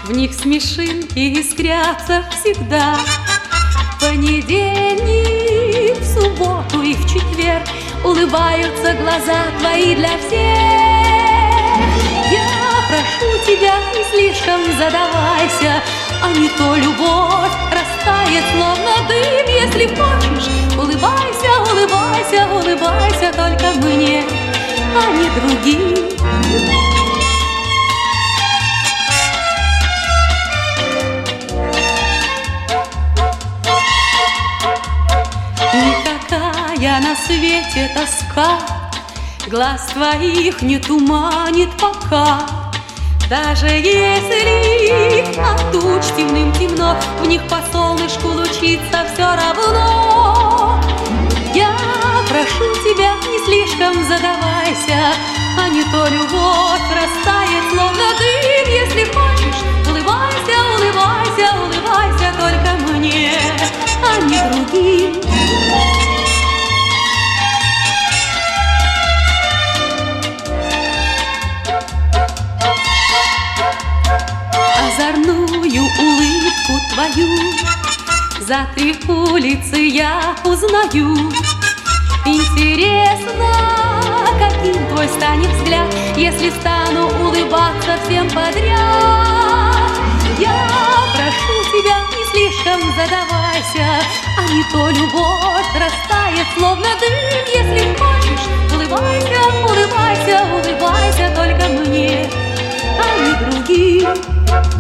В них смешинки искрятся всегда. В понедельник, в субботу и в четверг улыбаются глаза твои для всех. Я прошу тебя, не слишком задавайся, а не то любовь растает, словно дым. Если хочешь, улыбайся, улыбайся, улыбайся только мне, а не другим. Никакая на свете тоска глаз твоих не туманит пока. Даже если от туч темным темно, в них по солнышку лучится все равно. Я прошу тебя, не слишком задавайся, а не то любовь растает, словно дым. Если хочешь, улыбайся, улыбайся, улыбайся только мне, а не другим. Озорную улыбку твою за 3 улицы я узнаю. Интересно, каким твой станет взгляд, если стану улыбаться всем подряд. Я прошу тебя, не слишком задавайся, а не то любовь растает, словно дым. Если хочешь, улыбайся, улыбайся, улыбайся только мне, а не другим.